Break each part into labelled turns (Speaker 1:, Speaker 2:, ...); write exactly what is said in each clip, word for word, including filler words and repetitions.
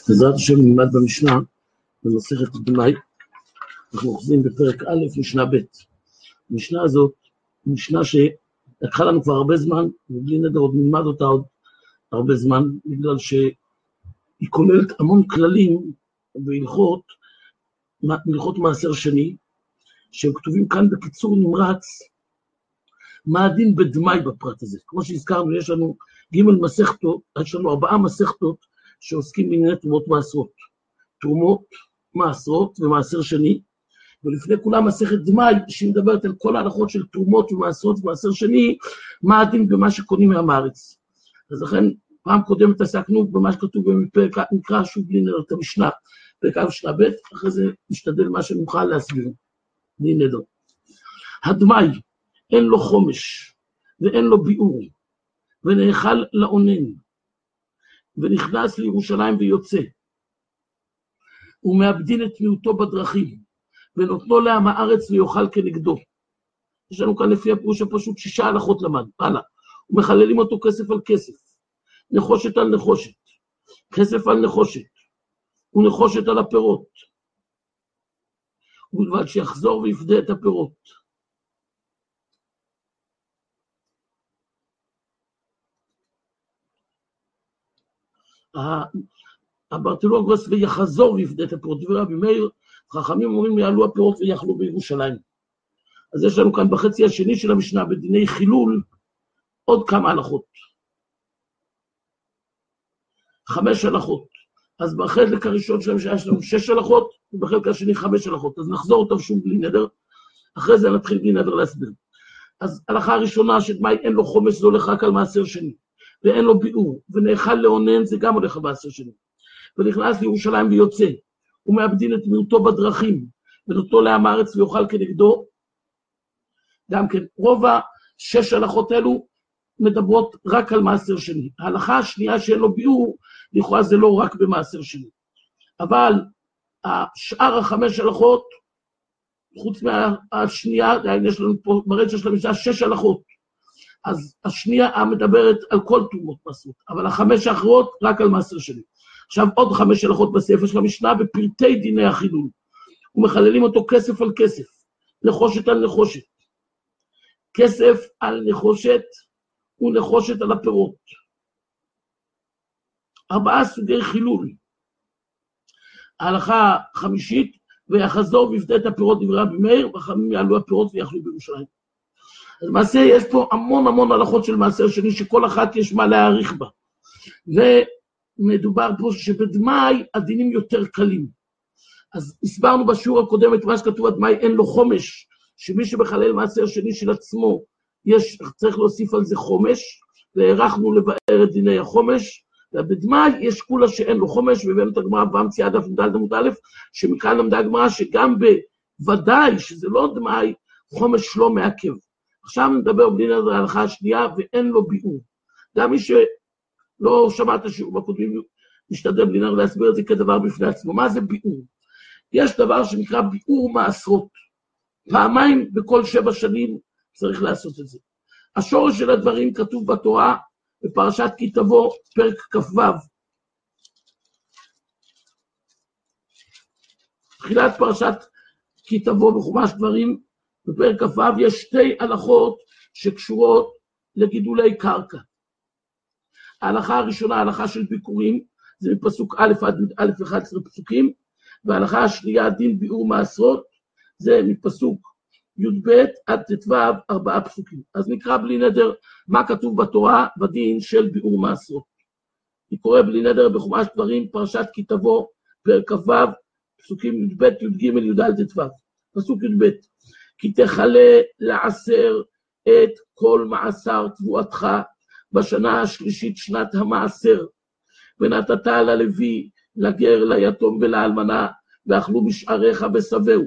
Speaker 1: בעזרת השם נלמד במשנה, במסכת דמאי, אנחנו אוחזים בפרק א', משנה ב'. המשנה הזאת, משנה שלקחה לנו כבר הרבה זמן, ובלי נדר עוד נלמד אותה עוד הרבה זמן, בגלל שהיא כוללת המון כללים והלכות, הלכות מעשר שני, שהם כתובים כאן בקיצור נמרץ, מה הדין בדמאי בפרט הזה. כמו שהזכרנו, יש לנו ג' מסכתות, יש לנו ארבעה מסכתות שעוסקים בענייני תרומות מעשרות. תרומות, מעשרות ומעשר שני, ולפני כולם מסכת דמאי, שהיא מדברת על כל ההלכות של תרומות ומעשרות ומעשר שני, מה הדין במה שקונים מהארץ. אז לכן, פעם קודמת עסקנו במה שכתוב בפרק, נקרא שוב בלי נדר את המשנה, פרק א' משנה ב', אחרי זה נשתדל מה שנוכל להסביר, בלי נדר. הדמאי, אין לו חומש, ואין לו ביאור, ונאכל לעונן, ונכנס לירושלים ויוצא, ומאבדין את מיעוטו בדרכים, ונותנו לעם הארץ ויאכל כנגדו. יש לנו כאן לפי הפירוש הפשוט שישה הלכות למד, הלאה, ומחללים אותו כסף על כסף, נחושת על נחושת, כסף על נחושת, ונחושת על הפירות, ובלבד שיחזור ויפדה את הפירות. הברטולוגוס ויחזור ויפדה את הפירות, דברי רבי מאיר, חכמים אומרים יעלו הפירות ויאכלו בירושלים. אז יש לנו כאן בחצי השני של המשנה בדיני חילול עוד כמה הלכות. חמש הלכות. אז בחלק הראשון של המשנה יש לנו שש הלכות, ובחלק השני חמש הלכות. אז נחזור אותם שוב בלי נדר, אחרי זה נתחיל בלי נדר להסביר. אז הלכה הראשונה שדמאי אין לו חומש, זה הולך רק על מעשר שני. ואין לו ביאור, ונאכל לעונן, זה גם הולך בעשר שנים. ונכנס לירושלים ויוצא, ומאבדין את מיעוטו בדרכים, ונותנו לעם הארץ ויאכל כנגדו. גם כן, רוב השש הלכות האלו מדברות רק על מעשר שני. ההלכה השנייה שאין לו ביאור, לכאורה זה לא רק במעשר שני. אבל השאר החמש הלכות, חוץ מהשנייה, יש לנו פה ברצף של המשנה שש הלכות. אז השנייה מדברת על כל תרומות מעשרות, אבל החמש האחרות רק על מעשר שני. עכשיו עוד חמש הלכות בספר של המשנה בפרטי דיני החילול, ומחללים אותו כסף על כסף, נחושת על נחושת, כסף על נחושת ונחושת על הפירות. ארבעה סוגי חילול. ההלכה חמישית, ויחזור ויפדה את הפירות דברי רבי מאיר, וחכמים יעלו הפירות ויאכלו בירושלים. אז למעשה יש פה המון המון הלכות של מעשר שני, שכל אחת יש מה להעריך בה. ומדובר פה שבדמאי הדינים יותר קלים. אז הסברנו בשיעור הקודם את מה שכתוב, דמאי אין לו חומש, שמי שמחלל מעשר שני של עצמו, יש, צריך להוסיף על זה חומש, והערכנו לבאר את דיני החומש, ובדמאי יש כולה שאין לו חומש, והבאנו את הגמרא באמצע דף ד' עמוד א', שמכאן למדה הגמרא שגם בוודאי שזה לא דמאי, חומש לא מעכב. עכשיו נדבר בלי נדר ההלכה השנייה, ואין לו ביאור. גם מי שלא שמע את השיעור בקודמים, נשתדל בלי נדר להסביר את זה כדבר בפני עצמו. מה זה ביאור? יש דבר שנקרא ביאור מעשרות. פעמיים בכל שבע שנים צריך לעשות את זה. השורש של הדברים כתוב בתורה, בפרשת כי תבוא, פרק כ"ו. תחילת פרשת כי תבוא בחומש דברים, בפרק כ"ו יש שתי הלכות שקשורות לגידולי קרקע. ההלכה הראשונה, ההלכה של ביקורים, זה מפסוק א' עד א' אחד עשרה פסוקים, וההלכה השנייה, דין ביאור מעשרות, זה מפסוק י"ב עד ט"ו ארבעה פסוקים. אז נקרא בלי נדר מה כתוב בתורה בדין של ביאור מעשרות. אני קורא בלי נדר בחומש דברים, פרשת כי תבוא, פרק כ"ו, פסוקים י"ב, י"ג, י"ד, ט"ו. פסוק י"ב. כי תחלה לעשר את כל מעשר תבואתך בשנה השלישית שנת המעשר, ונתת ללוי, לגר, ליתום ולאלמנה, ואכלו משעריך בסבהו.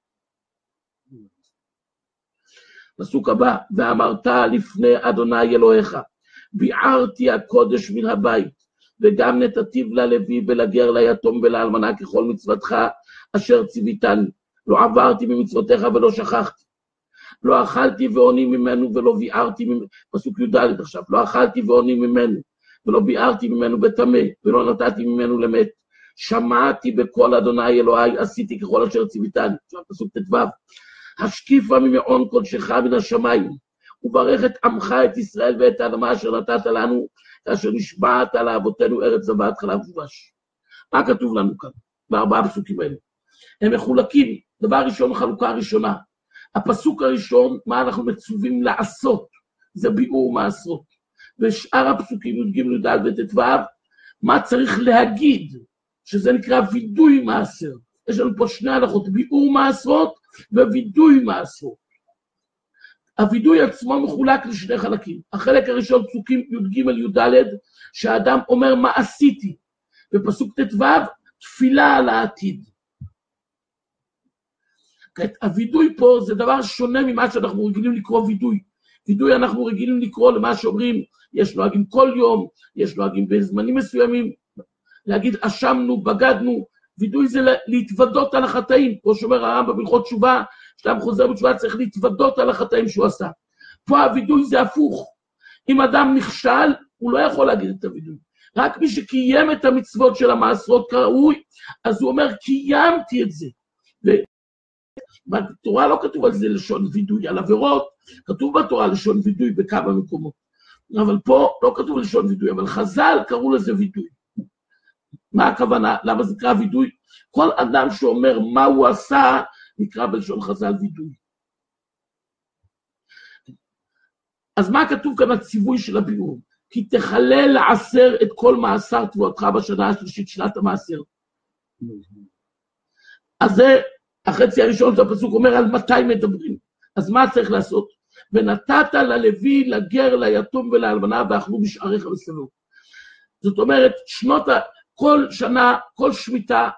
Speaker 1: פסוק הבא, ואמרת לפני אדוני אלוהיך, ביערתי הקודש מן הבית, וגם נתתיו ללוי ולגר, ליתום ולאלמנה ככל מצוותך אשר ציוויתני. לא עברתי ממצוותיך ולא שכחתי. לא אכלתי ועוני ממנו ולא ביערתי ממנו. פסוק י"ד עכשיו. לא אכלתי ועוני ממנו ולא ביערתי ממנו בטמא ולא נתתי ממנו למת. שמעתי בקול אדוני אלוהי, עשיתי ככל אשר ציוויתני. עכשיו פסוק ט"ו, השקיפה ממעון קודשך מן השמיים, וברך את עמך את ישראל ואת האדמה אשר נתת לנו, כאשר נשבעת לאבותינו ארץ זבת חלב ודבש. מה כתוב לנו כאן, בארבעה הפסוקים האלה? הם מחולקים, דבר ראשון, חלוקה ראשונה. הפסוק הראשון, מה אנחנו מצווים לעשות, זה ביאור מעשרות. ושאר הפסוקים, י"ג י"ד וט"ו, מה צריך להגיד, שזה נקרא וידוי מעשר. יש לנו פה שני הלכות, ביאור מעשרות ווידוי מעשרות. הוידוי עצמו מחולק לשני חלקים. החלק הראשון, פסוקים י"ג י"ד, שהאדם אומר מה עשיתי. בפסוק ט"ו, תפילה על העתיד. הוידוי פה זה דבר שונה ממה שאנחנו רגילים לקרוא וידוי. וידוי אנחנו רגילים לקרוא למה שאומרים, יש נוהגים כל יום, יש נוהגים בזמנים מסוימים, להגיד אשמנו, בגדנו. וידוי זה להתוודות על החטאים, כמו שאומר הרמב"ם בהלכות תשובה, כשאדם חוזר בתשובה צריך להתוודות על החטאים שהוא עשה. פה הוידוי זה הפוך. אם אדם נכשל, הוא לא יכול להגיד את הוידוי. רק מי שקיים את המצוות של המעשרות כראוי, אז הוא אומר, קיימתי את זה. בתורה לא כתוב על זה לשון וידוי, על עבירות, כתוב בתורה לשון וידוי בכמה מקומות. אבל פה לא כתוב לשון וידוי, אבל חז"ל קראו לזה וידוי. מה הכוונה? למה זה נקרא וידוי? כל אדם שאומר מה הוא עשה, נקרא בלשון חז"ל וידוי. אז מה כתוב כאן הציווי של הביאור? כי תחלל לעשר את כל מעשר תבואתך בשנה השלישית, שנת המעשר. אז זה, החצי הראשון של הפסוק אומר על מתי מדברים. אז מה צריך לעשות? ונתת ללוי, לגר, ליתום ולאלמנה, ואכלו בשעריך ושבעו. זאת אומרת, שנות, כל שנה, כל שמיטה,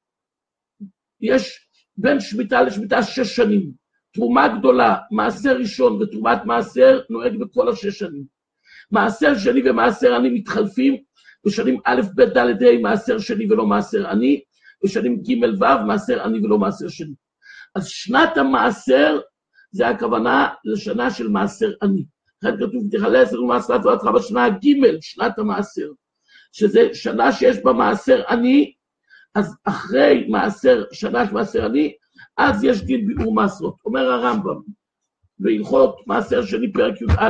Speaker 1: יש בין שמיטה לשמיטה שש שנים. תרומה גדולה, מעשר ראשון ותרומת מעשר, נוהג בכל השש שנים. מעשר שני ומעשר עני מתחלפים, בשנים א', ב', ד', ה', מעשר שני ולא מעשר עני, בשנים ג' ו', מעשר עני ולא מעשר שני. אז שנת המעשר, זה הכוונה לשנה של מעשר עני. לכן כתוב, תחלל עשר ומעשר תבואתך בשנה ג', שנת המעשר. שזה שנה שיש בה מעשר עני, אז אחרי מעשר, שנה של מעשר עני, אז יש דין ביאור מעשרות. אומר הרמב"ם, בהלכות מעשר שני פרק י"א.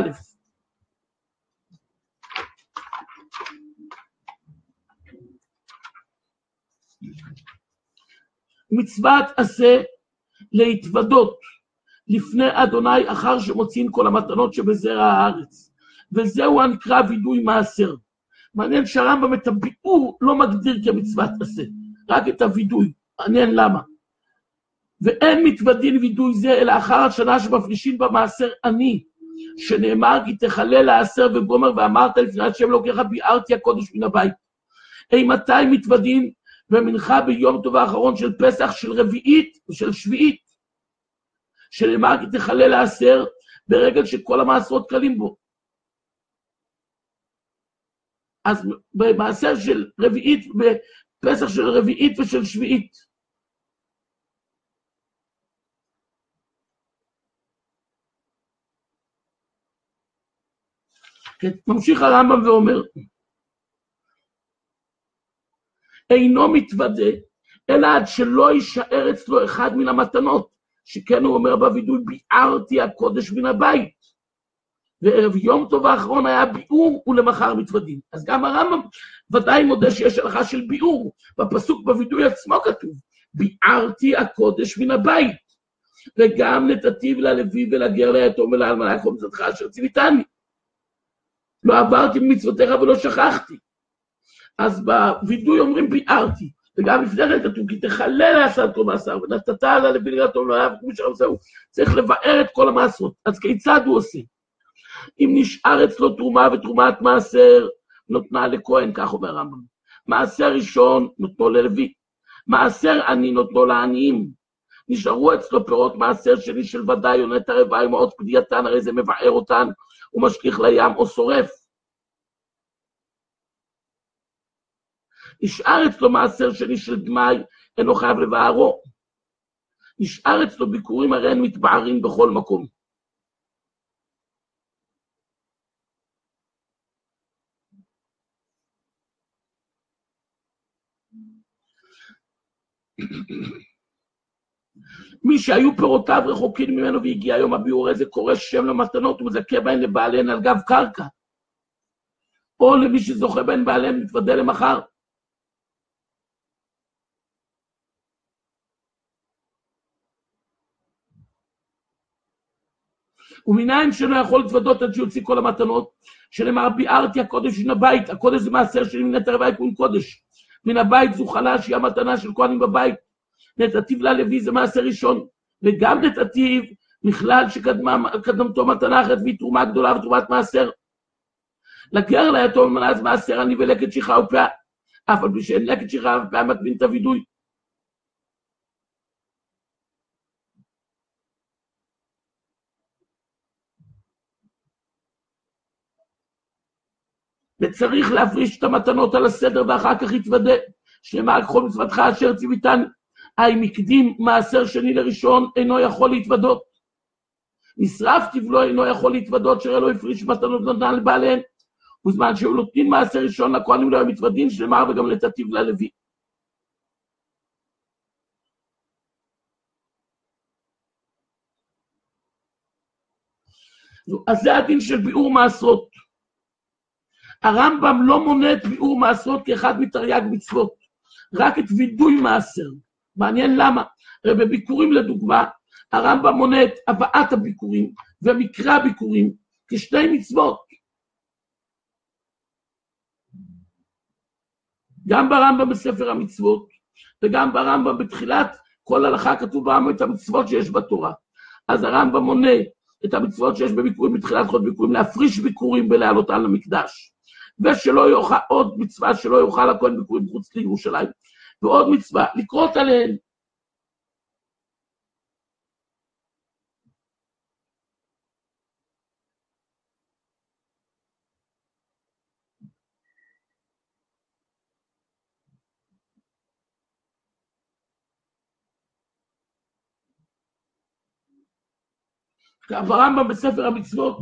Speaker 1: מצוות עשה להתוודות לפני אדוני אחר שמוציאים כל המתנות שבזרע הארץ. וזהו הנקרא וידוי מעשר. מעניין שהרמב"ם את הביאור לא מגדיר כמצוות עשה, רק את הוידוי. מעניין למה. ואין מתוודין וידוי זה אלא אחר השנה שמפרישים במעשר עני, שנאמר כי תחלל לעשר וגומר ואמרת לפני השם אלוקיך ביארתי הקודש מן הבית. אי מתי מתוודין? במנחה ביום טוב האחרון של פסח של רביעית ושל שביעית, שנאמר כי תחלל לעשר ברגע שכל המעשרות קלים בו. אז במעשר של רביעית, בפסח של רביעית ושל שביעית. ממשיך הרמב"ם ואומר, אינו מתוודה, אלא עד שלא יישאר אצלו אחד מן המתנות, שכן הוא אומר בוידוי, ביארתי הקודש מן הבית. וערב יום טוב האחרון היה ביאור ולמחר מתוודין. אז גם הרמב"ם ודאי מודה שיש הלכה של ביאור. בפסוק בוידוי עצמו כתוב, ביארתי הקודש מן הבית. וגם נתתיו ללוי ולגר ליתום ולאלמנה כל מצוותך אשר ציוויתני. לא עברתי במצוותיך ולא שכחתי. אז בוידוי אומרים ביארתי. וגם לפני כן כתוב, כי תחלל לעשר כל מעשר, ונתת ללוי ליתום ולאלמנה כמו שעושה. צריך לבאר את כל המעשרות. אז כיצד הוא עושה? אם נשאר אצלו תרומה ותרומת מעשר, נותנה לכהן, כך אומר הרמב"ם. מעשר ראשון נותנו ללוי, מעשר עני נותנו לעניים. נשארו אצלו פירות מעשר שני של ודאי, עונה את הרבע עם עוד פדייתן, הרי זה מבאר אותן, ומשליך לים או שורף. נשאר אצלו מעשר שני של דמי, אינו חייב לבערו. נשאר אצלו ביקורים, הרי הם מתבערים בכל מקום. מי שהיו פירותיו רחוקים ממנו והגיע יום הביאור הזה, קורא שם למתנות ומזכה בהן לבעליהן על גב קרקע. או למי שזוכה בהן בעליהן מתוודא למחר. ומנין שלא יכול להתוודות עד שיוציא כל המתנות, שנאמר ביארתי הקודש מן הבית, הקודש זה מעשר שלי מן אתר הבית מן קודש. מן הבית זו חלה שהיא המתנה של כהנים בבית. נתתיו ללוי זה מעשר ראשון, וגם נתתיו מכלל שקדמתו מתנה אחרת והיא תרומה גדולה ותרומת מעשר. לגר ליתום מנז מעשר אני ולקט שכחה ופאה, אף על פי שאין לקט שכחה ופאה מטמין את הווידוי. וצריך להפריש את המתנות על הסדר ואחר כך יתוודא, שנאמר כל מצוותך אשר ציוויתני, היי מקדים מעשר שני לראשון אינו יכול להתוודות. נשרף תבלו אינו יכול להתוודות, שראה לא הפריש מתנות נתן לבעליהן, בזמן שהוא נותנים מעשר ראשון לכהנים לא מתוודין, שנאמר וגם נתתיו ללוי. אז זה הדין של ביאור מעשרות. הרמב"ם לא מונה את ביאור מעשרות כאחד מתרי"ג מצוות, רק את וידוי מעשר. מעניין למה. הרי בביקורים לדוגמה, הרמב"ם מונה את הבאת הביקורים ומקרא הביקורים כשתי מצוות. גם ברמב"ם בספר המצוות, וגם ברמב"ם בתחילת כל הלכה כתוב בעמו את המצוות שיש בתורה. אז הרמב"ם מונה את המצוות שיש בביקורים, בתחילת חוד ביקורים, להפריש ביקורים ולהעלותן למקדש. ושלא יאכל, עוד מצווה שלא יאכל הכהן ביקורים חוץ לירושלים. ועוד מצווה, לקרות עליהן. הרמב"ם בספר המצוות,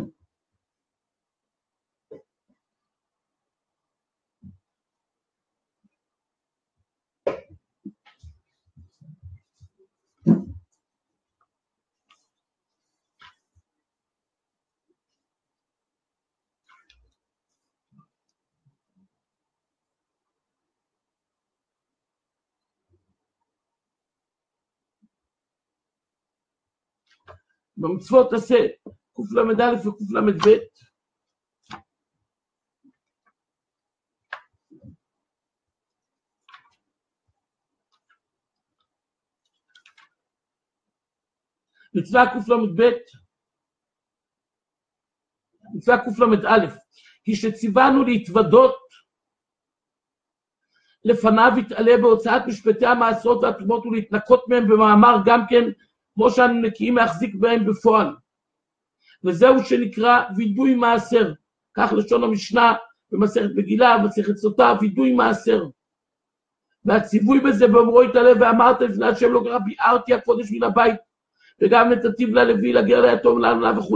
Speaker 1: במצוות עשה קל"א וקל"ב, מצווה קל"ב, מצווה קל"א, היא שציוונו להתוודות לפניו יתעלה בהוצאת משפטי המעשרות והתרומות ולהתנקות מהם במאמר גם כן, כמו שאנו נקיים להחזיק בהם בפועל. וזהו שנקרא וידוי מעשר, כך לשון המשנה במסכת מגילה, במסכת סוטה, וידוי מעשר. והציווי בזה באומרו יתעלה ואמרת לפני השם לא קרא ביארתי הקודש מן הבית, וגם נתתיו ללוי לגר ליתום לאלמנה וכו'.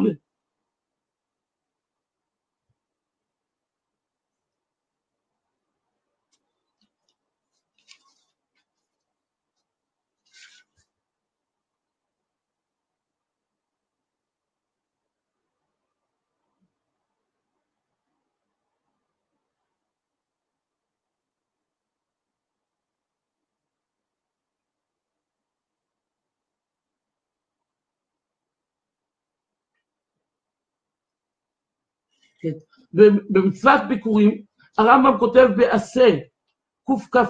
Speaker 1: במצוות ביקורים, הרמב"ם כותב בעשה קכ"ה,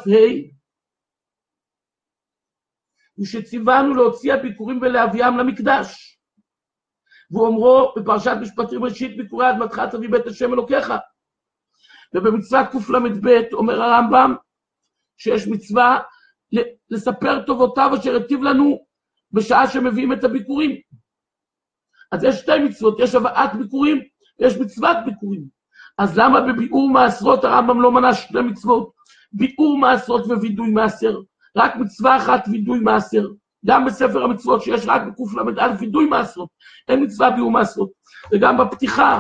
Speaker 1: ושציוונו להוציא הביקורים ולהביאם למקדש. והוא אומרו בפרשת משפטים ראשית, ביקורי אדמתך תביא בית השם אלוקיך. ובמצוות קל"ב אומר הרמב"ם שיש מצווה לספר טובותיו אשר היטיב לנו בשעה שמביאים את הביקורים. אז יש שתי מצוות, יש הבאת ביקורים ויש מצוות ביקורים. אז למה בביאור מעשרות הרמב"ם לא מנה שתי מצוות? ביאור מעשרות ווידוי מעשר, רק מצווה אחת וידוי מעשר. גם בספר המצוות שיש רק בקל"א וידוי מעשרות, אין מצווה ביאור מעשרות. וגם בפתיחה,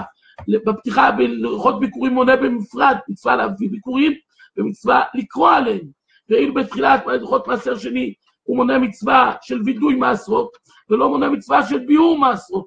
Speaker 1: בפתיחה בהלכות ביקורים מונה במפרד, מצווה להביא ביקורים ומצווה לקרוא עליהם. ואילו בתחילת הלכות מעשר שני, הוא מונה מצווה של וידוי מעשרות, ולא מונה מצווה של ביאור מעשרות.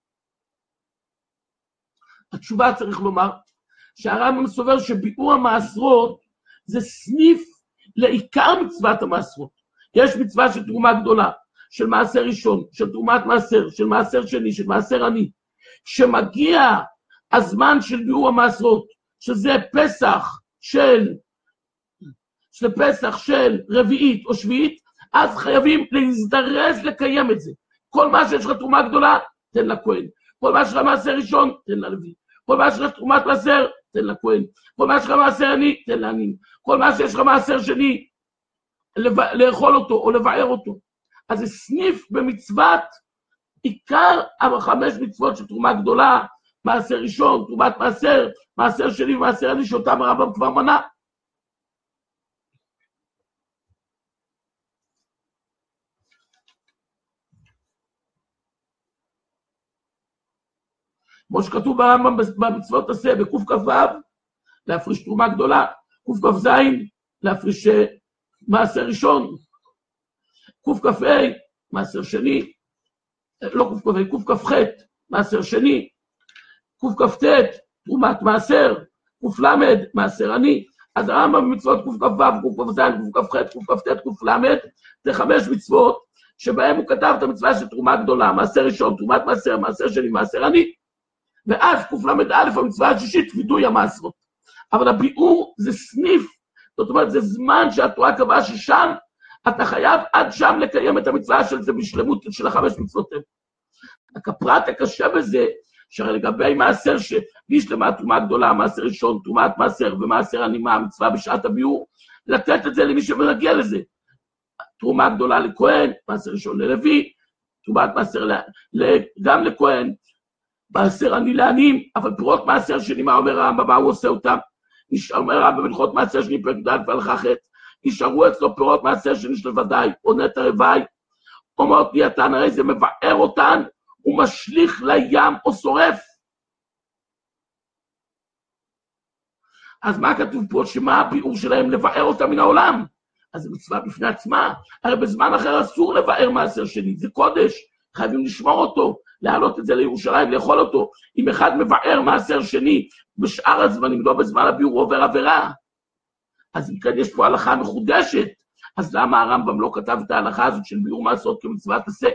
Speaker 1: התשובה צריך לומר, שהרמב"ם סובר שביאור המעשרות, זה סניף לעיקר מצוות המעשרות. יש מצווה של תרומה גדולה, של מעשר ראשון, של תרומת מעשר, של מעשר שני, של מעשר עני. כשמגיע הזמן של ביאור המעשרות, שזה פסח של, של פסח של רביעית או שביעית, אז חייבים להזדרז לקיים את זה. כל מה שיש לך תרומה גדולה, תן לכהן. כל מה שיש לך מעשר ראשון, תן ללוי. כל מה שיש לך תרומת מעשר, תן לכהן. כל מה שיש לך מעשר עני, תן לעניים. כל מה שיש לך מעשר שני, לאכול אותו או לבער אותו. אז זה סניף במצוות עיקר החמש מצוות של תרומה גדולה, מעשר ראשון, תרומת מעשר, מעשר שני ומעשר עני, שאותם הרמב"ם כבר מנה. כמו שכתוב ברמב"ם במצוות עשה, בקוף כ"ו, להפריש תרומה גדולה, קוף כ"ז, להפריש מעשר ראשון, קוף כ"ה, מעשר שני, לא קוף כ"ה, קוף כ"ח, מעשר שני, קוף כ"ט, תרומת מעשר, קוף למד, מעשר עני. אז הרמב"ם במצוות קוף כ"ו, קוף כ"ז, קוף כ"ח, קוף כ"ט, קוף למד, זה חמש מצוות שבהם הוא כתב את המצווה של תרומה גדולה, מעשר ראשון, תרומת מעשר, מעשר שני, מעשר עני. ואז קוף למד א', המצווה השישית, וידוי המעשרות. אבל הביאור זה סניף, זאת אומרת, זה זמן שהתורה קבעה ששם, אתה חייב עד שם לקיים את המצווה של זה בשלמות של החמש מצוות. הפרט הקשה בזה, שלגבי מעשר שבשלמה תרומה גדולה, מעשר ראשון, תרומת מעשר ומעשר עני, מה המצווה בשעת הביאור, לתת את זה למי שמגיע לזה. תרומה גדולה לכהן, מעשר ראשון ללוי, תרומת מעשר גם לכהן, מעשר עני לעניים, אבל פירות מעשר שני, מה אומר הרמב"ם, מה הוא עושה אותם? אומר הרמב"ם בהלכות מעשר שני, פרק ד' והלכה ח', נשארו אצלו פירות מעשר שני של ודאי, או נטע רווי, או מות דיאתן, הרי זה מבאר אותן, הוא משליך לים או שורף. אז מה כתוב פה? שמה הביאור שלהם? לבאר אותה מן העולם. אז זה מצווה בפני עצמה. הרי בזמן אחר אסור לבאר מעשר שני, זה קודש, חייבים לשמור אותו, להעלות את זה לירושלים, לאכול אותו. אם אחד מבאר מעשר שני בשאר הזמנים, לא בזמן הביאור, עובר עבירה. אז אם כאן יש פה הלכה מחודשת, אז למה הרמב"ם לא כתב את ההלכה הזאת של ביאור מעשרות כמצוות עשה?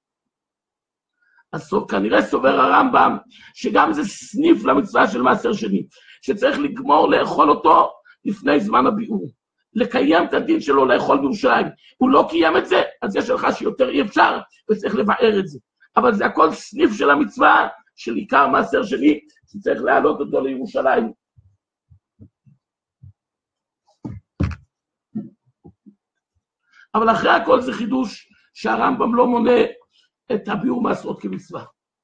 Speaker 1: אז כנראה סובר הרמב"ם שגם זה סניף למצווה של מעשר שני, שצריך לגמור לאכול אותו לפני זמן הביאור. לקיים את הדין שלו לאכול בירושלים. הוא לא קיים את זה, אז יש לך שיותר אי אפשר, וצריך לבאר את זה. אבל זה הכל סניף של המצווה, של עיקר מעשר שני, שצריך להעלות אותו לירושלים. אבל אחרי הכל זה חידוש שהרמב"ם לא מונה את הביאור מעשרות כמצווה.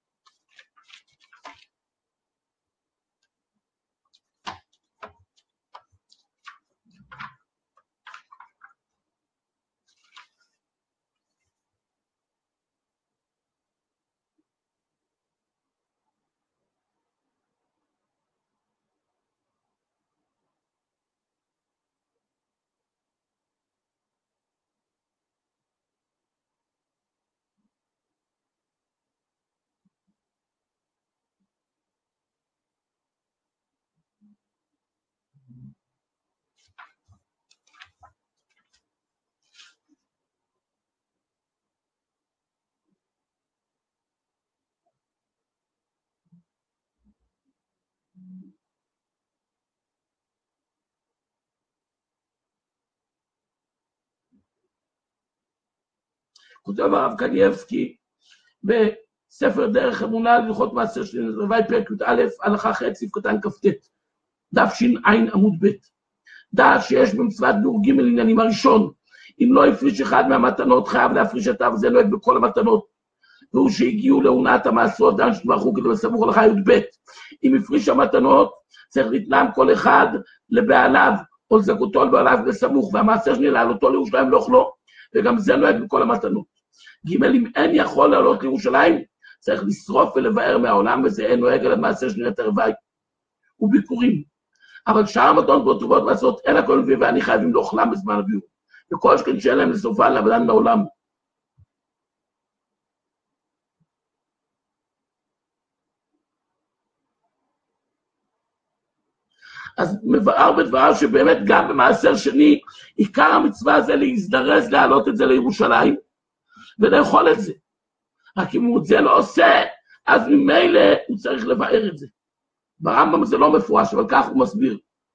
Speaker 1: כותב הרב קניאבסקי בספר דרך אמונה להלכות מעשר שני רווי פרק י"א הלכה ח' סעיף קטן כ"ט דף ש"ע עמוד ב'. דע שיש במצוות ביאור ג' עניינים. הראשון, אם לא הפריש אחד מהמתנות חייב להפריש את אב, זה נוהג בכל המתנות, והוא שהגיעו לעונת המעשרות דן שתברכו כדי בסמוך הלכה י"ב. אם הפריש המתנות צריך לתנם כל אחד לבעליו או לזכותו לבעליו בסמוך, והמעשר שני לעלותו לירושלים לא אוכלו, וגם זה נוהג בכל המתנות. ג' אם אין יכול לעלות לירושלים, צריך לשרוף ולבאר מהעולם, וזה אין נוהג על המעשר שני נטע רווי וביקורים. אבל שאר המתנות בו טובות מעשרות אין הכל מביא, ואני חייבים לאוכלם בזמן הביאור. וכל שכן שאין להם לסופה לעבדן בעולם. אז מבאר בדבריו שבאמת גם במעשר שני, עיקר המצווה זה להזדרז להעלות את זה לירושלים, ולאכול את זה. רק אם הוא את זה לא עושה, אז ממילא הוא צריך לבאר את זה. ברמב"ם זה לא מפורש, אבל כך הוא מסביר.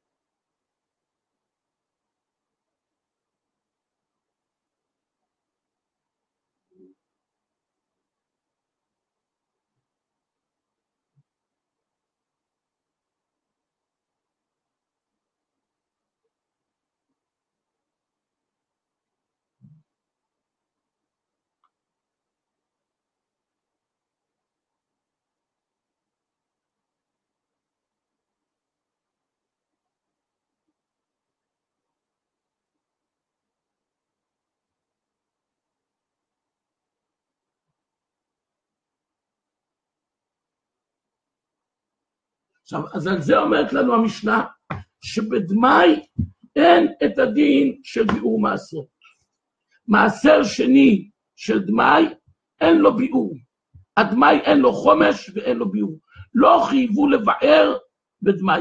Speaker 1: עכשיו, אז על זה אומרת לנו המשנה, שבדמי אין את הדין של ביאור מעשר. מעשר שני של דמי, אין לו ביאור. הדמי אין לו חומש ואין לו ביאור. לא חייבו לבאר בדמי.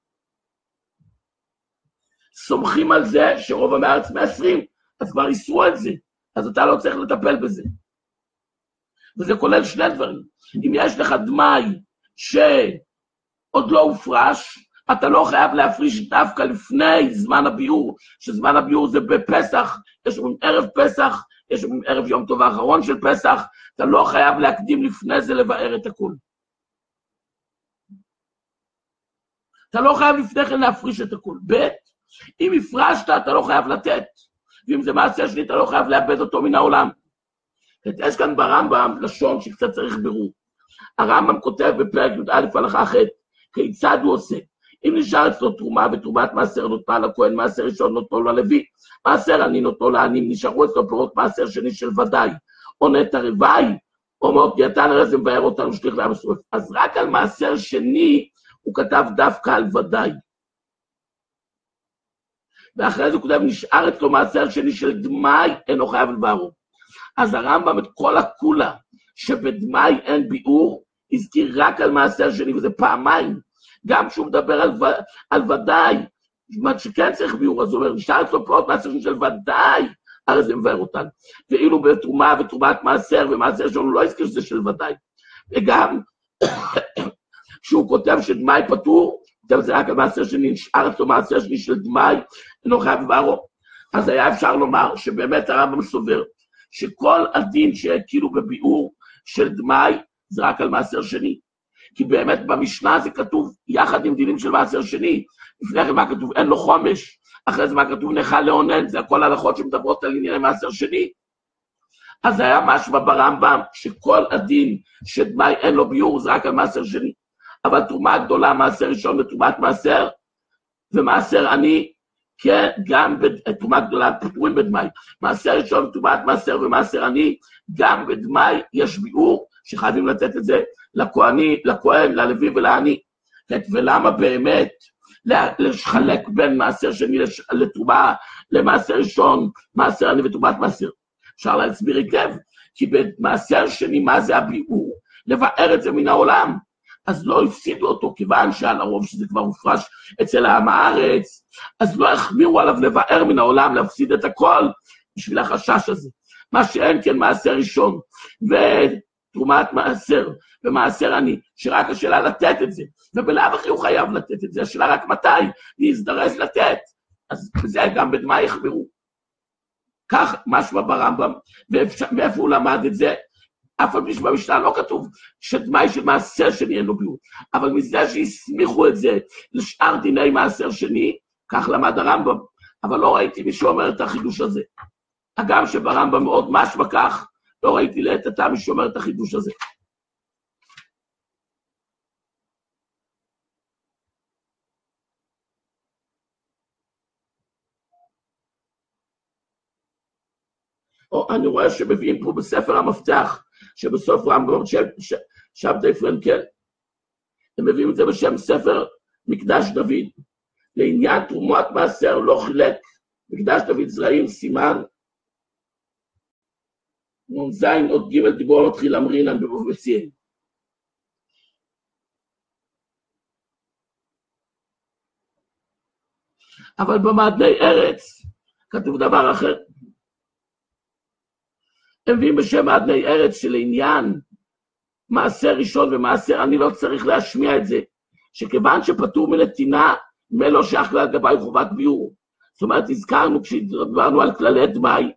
Speaker 1: סומכים על זה שרוב המארץ מעשרים, אז כבר איסרו את זה. אז אתה לא צריך לטפל בזה. וזה כולל שני דברים. אם יש לך דמי ש... עוד לא הופרש, אתה לא חייב להפריש דווקא לפני זמן הביאור, שזמן הביאור זה בפסח, יש לנו ערב פסח, יש לנו ערב יום טוב האחרון של פסח, אתה לא חייב להקדים לפני זה לבאר את הכול. אתה לא חייב לפני כן להפריש את הכול. ב' אם הפרשת, אתה לא חייב לתת, ואם זה מעשה שלי, אתה לא חייב לאבד אותו מן העולם. יש כאן ברמב"ם לשון שקצת צריך בירור. הרמב"ם כותב בפרק י"א הלכה ח' כיצד הוא עושה? אם נשאר אצלו תרומה ותרומת מעשר נותנה לכהן, מעשר ראשון נותנו ללוי, מעשר אני נותנו לעניים, נשארו אצלו פירות מעשר שני של ודאי, או נטע רווי, או מאות דיאתן הרי זה מבאר אותנו שליח לעם ישראל. אז רק על מעשר שני הוא כתב דווקא על ודאי. ואחרי זה הוא כותב נשאר אצלו מעשר שני של דמי, אינו חייב לבארו. אז הרמב"ם את כל הכולה שבדמי אין ביאור, הזכיר רק על מעשר שני, וזה פעמיים, גם כשהוא מדבר על, ו... על ודאי, מה שכן צריך ביאור, אז הוא אומר, נשאר אצלו פעות מעשר שני של ודאי, הרי זה מבאר אותנו, ואילו בתרומה ותרומת מעשר ומעשר שלנו, הוא לא הזכיר שזה של ודאי, וגם כשהוא כותב שדמי פטור, כותב זה רק על מעשר שני, נשאר אצלו מעשר שני של דמי, אינו חייב לבארו. אז היה אפשר לומר שבאמת הרמב"ם סובר, שכל הדין שהכירו בביאור של דמי, זה רק על מעשר שני. כי באמת במשנה זה כתוב יחד עם דינים של מעשר שני. לפני כן מה כתוב? אין לו חומש. אחרי זה מה כתוב? נאכל לאונן. זה הכל הלכות שמדברות על ענייני מעשר שני. אז זה היה משמע ברמב"ם שכל הדין שדמי אין לו ביאור זה רק על מעשר שני. אבל תרומה גדולה, מעשר ראשון ותרומת מעשר, ומעשר עני, כן, גם בתרומה גדולה פטורים בדמי. מעשר ראשון ותרומת מעשר ומעשר עני, גם בדמי יש ביאור, שחייבים לתת את זה לכהני, לכהן, ללוי ולעני. ולמה באמת לחלק בין מעשר שני לתרומה, למעשר ראשון, מעשר עני ותרומת מעשר? אפשר להסביר היטב, כי במעשר שני מה זה הביאור? לבאר את זה מן העולם. אז לא הפסידו אותו, כיוון שעל הרוב שזה כבר הופרש אצל העם הארץ, אז לא החמירו עליו לבאר מן העולם, להפסיד את הכל, בשביל החשש הזה. מה שאין כן מעשר ראשון, ותרומת מעשר, ומעשר עני, שרק השאלה לתת את זה, ובלאו הכי הוא חייב לתת את זה, השאלה רק מתי, להזדרז לתת, אז זה גם בדמה יחמירו. כך משמע ברמב"ם, ואיפה הוא למד את זה? אף על פי שבמשנה לא כתוב שדמי של מעשר שני אין לו ביאור, אבל מזה שהסמיכו את זה לשאר דיני מעשר שני, כך למד הרמב"ם, אבל לא ראיתי מי שאומר את החידוש הזה. אגם שברמב"ם מאוד משמע כך, לא ראיתי לעת עתה מי שאומר את החידוש הזה. או, אני רואה שמביאים פה בספר המפתח, שבסוף רמב"ם שבתאי פרנקל, הם מביאים את זה בשם ספר מקדש דוד, לעניין תרומות מעשר לא חילק מקדש דוד זרעים, סימן נ"ז עוד ג' דיבור מתחיל אמרינן בבוב מציין. אבל במעדני ארץ כתוב דבר אחר. הם מביאים בשם מעדני ארץ שלעניין מעשר ראשון ומעשר, אני לא צריך להשמיע את זה, שכיוון שפטור מנתינה, מלא שייך לגבי חובת ביור. זאת אומרת, הזכרנו כשדיברנו על כללי דמי,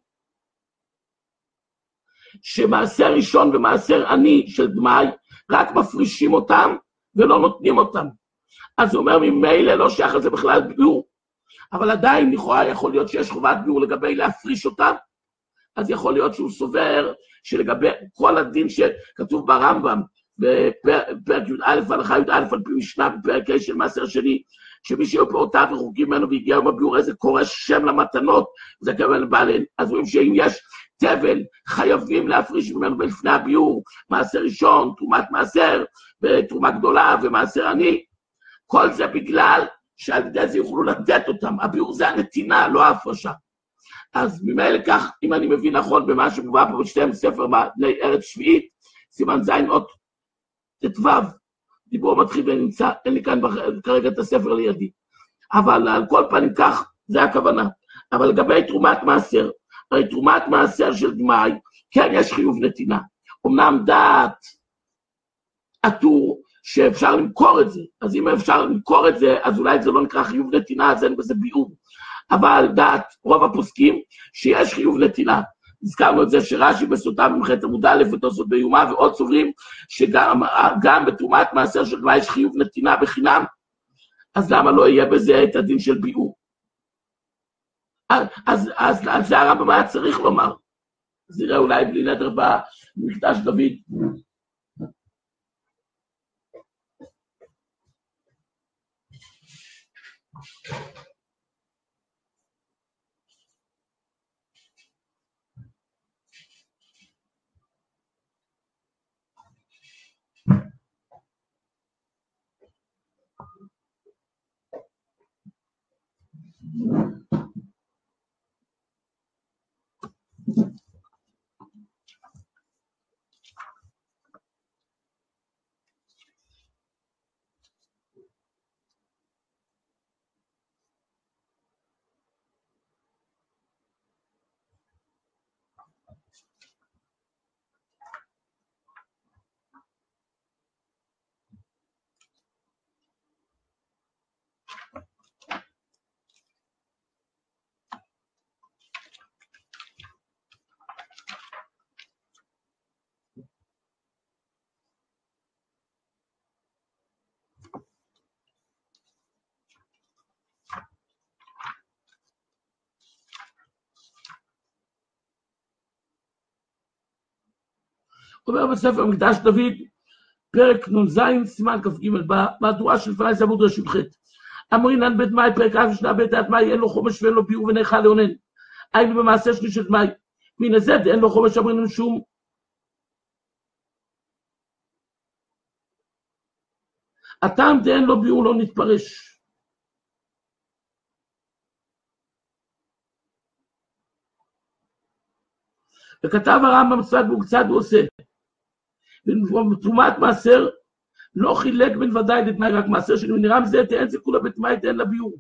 Speaker 1: שמעשר ראשון ומעשר עני של דמי, רק מפרישים אותם ולא נותנים אותם. אז הוא אומר, ממילא לא שייך לזה בכלל ביור. אבל עדיין לכאורה יכול להיות שיש חובת ביור לגבי להפריש אותם, אז יכול להיות שהוא סובר שלגבי כל הדין שכתוב ברמב"ם, בפרק י"א הלכה י"א על פי משנה בפרק ה' של מעשר שני, שמי שהיו פירותיו ורחוקים ממנו והגיע יום הביאור, איזה קורא שם למתנות, זה כמובן בעליהן. אז רואים שאם יש תבל, חייבים להפריש ממנו בלפני הביאור, מעשר ראשון, תרומת מעשר, ותרומה גדולה ומעשר עני. כל זה בגלל שעל ידי זה יוכלו לתת אותם. הביאור זה הנתינה, לא ההפרשה. אז ממילא כך, אם אני מבין נכון במה שמובא פה בשתיהם ספר מעדני ארץ שביעית, סימן זין אות ט"ו, דיבור מתחיל ונמצא, אין לי כאן כרגע את הספר לידי, אבל על כל פנים כך, זה הכוונה. אבל לגבי תרומת מעשר, הרי תרומת מעשר של דמי, כן יש חיוב נתינה. אמנם דעת עטור שאפשר למכור את זה, אז אם אפשר למכור את זה, אז אולי זה לא נקרא חיוב נתינה, אז אין בזה ביאור. אבל דעת רוב הפוסקים שיש חיוב נתינה. הזכרנו את זה שרש"י בסוטה במחית עמוד א' ותוספות ביומא ועוד סוברים שגם גם בתרומת מעשר של דמי יש חיוב נתינה בחינם, אז למה לא יהיה בזה את הדין של ביאור? אז, אז, אז, אז זה הרמב"ם היה צריך לומר. אז נראה אולי בלי נדר במקדש דוד. אומר בספר מקדש דוד, פרק נ"ז, סימן כ"ג, במהדורה שלפני זה עמוד רש"ח. אמרינן בדמי, פרק א' משנה ב' דמי, אין לו חומש ואין לו ביאור ונאכל לאונן. היינו במעשה שני של דמי. מן הזה אין לו חומש, אמרינן שום. הטעם דאין לו ביאור לא נתפרש. וכתב הרמב"ם מצוות בוקצת הוא עושה. בתרומת מעשר לא חילק בין ודאי לתנאי רק מעשר שלי, ונראה מזה תאין זה כולה בתמאי תאין לביאור.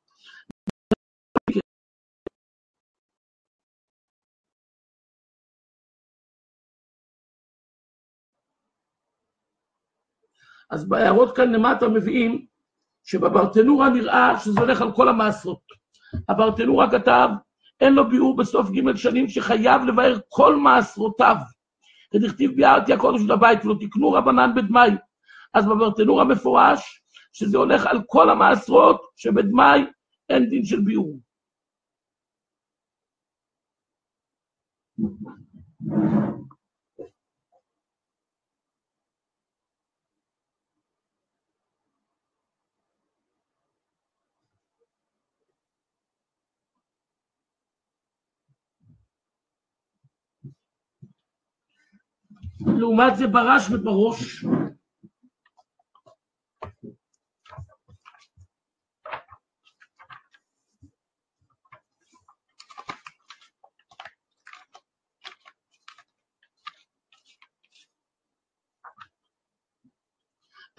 Speaker 1: אז בהערות כאן למטה מביאים שבברטנורה נראה שזה הולך על כל המעשרות. הברטנורה כתב אין לו ביאור בסוף ג' שנים שחייב לבאר כל מעשרותיו. כדכתיב ביארתי הקודש לבית ולא תקנו רבנן בדמי. אז בברטנורה מפורש שזה הולך על כל המעשרות שבדמי אין דין של ביאור. לעומת זה ברש ובראש,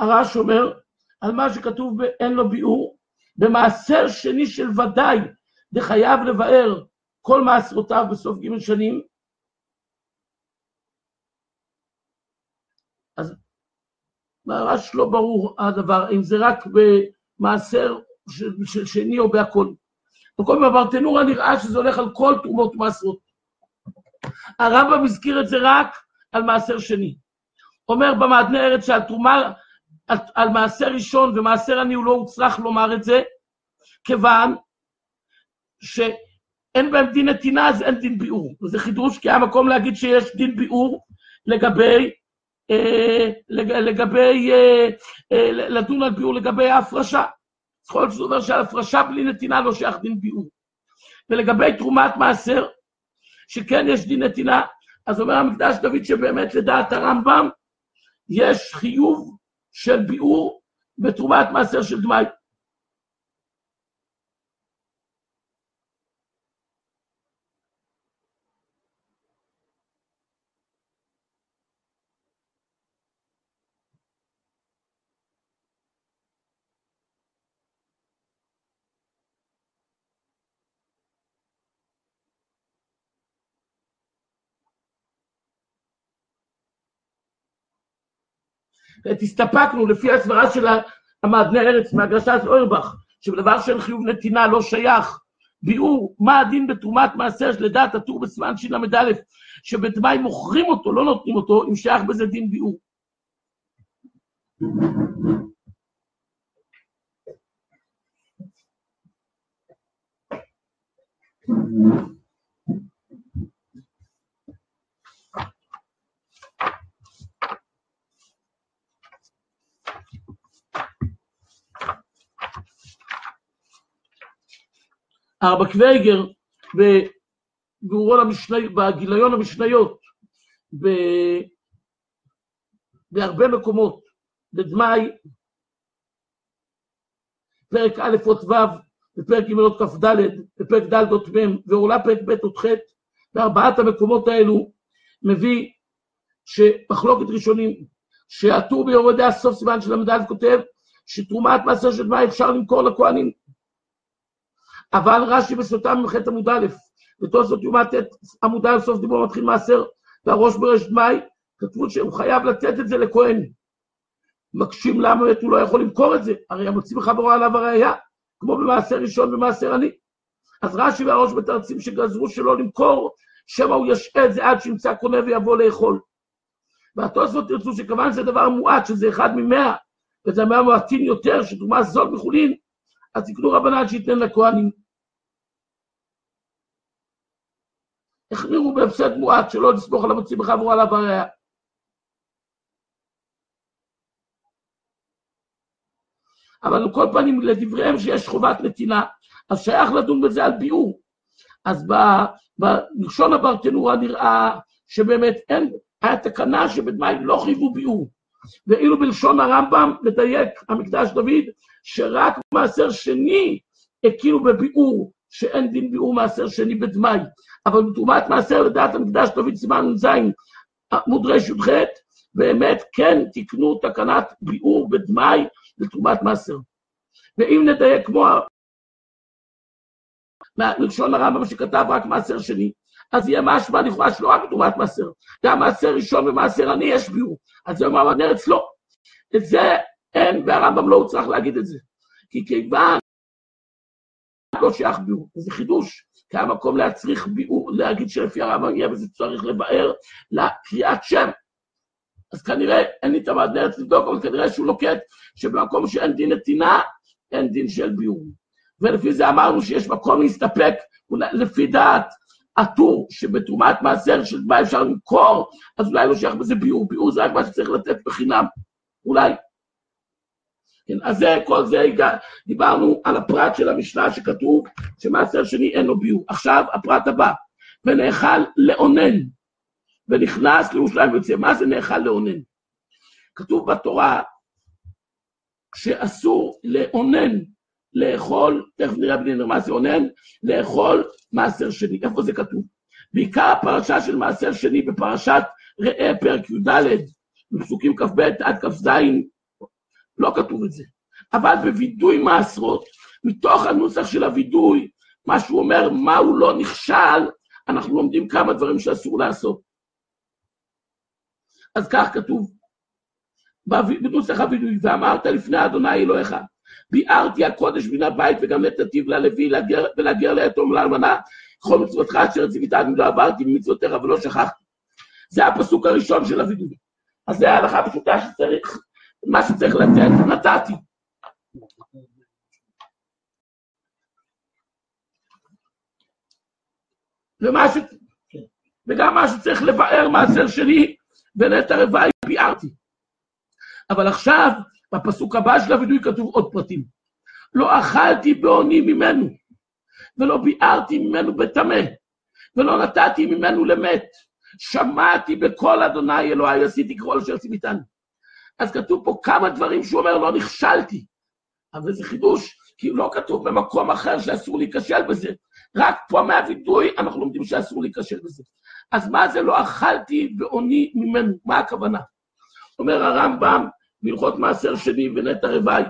Speaker 1: הרש אומר, על מה שכתוב אין לו ביאור, במעשר שני של ודאי, דחייב לבאר כל מעשרותיו בסוף ג' שנים, אז הרש לא ברור הדבר, אם זה רק במעשר של, של שני או בהכל. בכל מהברטנורה נראה שזה הולך על כל תרומות מעשרות. הרמב"ם הזכיר את זה רק על מעשר שני. אומר במעדני ארץ שעל תרומה, על, על מעשר ראשון ומעשר עני הוא לא הוצרך לומר את זה, כיוון שאין בהם דין נתינה, אז אין דין ביאור. וזה חידוש, כי היה מקום להגיד שיש דין ביאור לגבי, אה, לג, לגבי, אה, אה, לדון על ביאור לגבי ההפרשה. יכול להיות שזה אומר שעל הפרשה בלי נתינה לא שייך דין ביאור. ולגבי תרומת מעשר, שכן יש דין נתינה, אז אומר המקדש דוד שבאמת לדעת הרמב"ם, יש חיוב של ביאור בתרומת מעשר של דמי. תסתפקנו לפי הסברה של המעדני ארץ מהגרסת אוירבך, שבדבר של חיוב נתינה לא שייך ביאור, מה הדין בתרומת מעשר שלדעת הטור בסימן של"א, שבדמי מוכרים אותו, לא נותנים אותו, אם שייך בזה דין ביאור. ארבע קוויגר בגיליון המשניות בהרבה מקומות, בדמי, פרק א' אות ו', בפרק ג' אות כ"ד, בפרק ד' אות מ', ועולה פרק ב' אות ח', בארבעת המקומות האלו מביא שמחלוקת ראשונים, שהטור ביורדי הסוף סימן של המדל כותב, שתרומת מעשר של דמי אפשר למכור לכהנים. אבל רש"י בסוטה ממחית עמוד א', ותוספות יומת עמוד א' סוף דיבור מתחיל מעשר, והראש בראש דמי, כתבו שהוא חייב לתת את זה לכהן. מקשים למה הוא לא יכול למכור את זה, הרי המוציא מחברו עליו הראייה, כמו במעשר ראשון ומעשר עני. אז רש"י והראש בתרצים שגזרו שלא למכור, שמא הוא ישעה את זה עד שימצא קונה ויבוא לאכול. והתוספות תרצו שכיוון זה דבר מועט, שזה אחד ממאה, וזה מאה מועטים יותר, שתרומה זול מחולין, אז תקנו רבנן שייתן לכהנים. החמירו בהפסד מועט, שלא לסמוך על המוציא מחברו עליו הראייה. אבל על כל פנים לדבריהם שיש חובת נתינה, אז שייך לדון בזה על ביאור. אז בלשון הברטנורה נראה שבאמת אין, היה תקנה שבדמי לא חייבו ביאור. ואילו בלשון הרמב"ם מדייק המקדש דוד, שרק מעשר שני הכירו בביאור, שאין דין ביאור מעשר שני בדמי. אבל בתרומת מעשר לדעת המקדש דוד סימן ז' עמוד ר"ח, באמת כן תקנו תקנת ביאור בדמי לתרומת מעשר. ואם נדייק כמו בלשון הרמב"ם שכתב רק מעשר שני, אז יהיה משמע לכאורה שלא רק בתרומת מעשר, גם מעשר ראשון ומעשר עני יש ביאור. אז זה אומר ארץ לא. את זה אין, והרמב"ם לא צריך להגיד את זה. כי כיוון לא שייך ביאור, זה חידוש. כי המקום להצריך ביאור, להגיד שלפי הרמב"ם יהיה בזה צריך לבאר לקריאת שם. אז כנראה, אין לי תמד נרץ לבדוק, אבל כנראה שהוא לוקט שבמקום שאין דין נתינה, אין דין של ביאור. ולפי זה אמרנו שיש מקום להסתפק, לפי דעת הטור שבתרומת מעשר של מה אפשר למכור, אז אולי לא שייך בזה ביאור, ביאור זה רק מה שצריך לתת בחינם, אולי. כן, אז זה, כל זה, דיברנו על הפרט של המשנה שכתוב, שמעשר שני אין לו ביאור. עכשיו, הפרט הבא, ונאכל לאונן, ונכנס לירושלים ויוצא. מה זה נאכל לאונן? כתוב בתורה, שאסור לאונן, לאכול, תכף נראה בני מה זה אונן, לאכול מעשר שני. איפה זה כתוב? בעיקר הפרשה של מעשר שני בפרשת ראה פרק י"ד, בפסוקים כ"ב עד כ"ז, לא כתוב את זה. אבל בווידוי מעשרות, מתוך הנוסח של הווידוי, מה שהוא אומר, מה הוא לא נכשל, אנחנו לומדים כמה דברים שאסור לעשות. אז כך כתוב, בנוסח הווידוי, ואמרת לפני אדוני אלוהיך, ביארתי הקודש מן הבית וגם נתתיו ללוי ולגר ליתום ולאלמנה, כל מצוותך אשר ציוויתני לא עברתי ממצוותיך ולא שכחתי. זה הפסוק הראשון של הווידוי. אז זה ההלכה הפשוטה שצריך, מה שצריך לתת, נתתי. ומה ש... וגם מה שצריך לבאר מעשר שלי, ונט הרבעי ביארתי. אבל עכשיו, בפסוק הבא של הווידוי כתוב עוד פרטים. לא אכלתי בעוני ממנו, ולא ביארתי ממנו בטמא, ולא נתתי ממנו למת. שמעתי בקול אדוני אלוהי, עשיתי כל אשר ציוויתני. אז כתוב פה כמה דברים שהוא אומר, לא נכשלתי. אבל זה חידוש, כי לא כתוב במקום אחר שאסור להיכשל בזה. רק פה מהווידוי אנחנו לומדים שאסור להיכשל בזה. אז מה זה לא אכלתי בעוני ממנו? מה הכוונה? אומר הרמב"ם, בהלכות מעשר שני ונט הרבעי.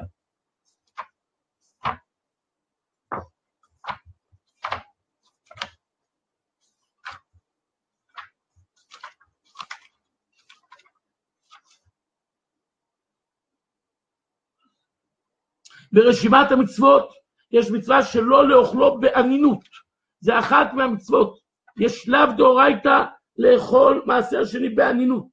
Speaker 1: ברשימת המצוות יש מצווה שלא לאכלו בענינות. זה אחת מהמצוות. יש שלב דאורייתא לאכול מעשר שני בענינות.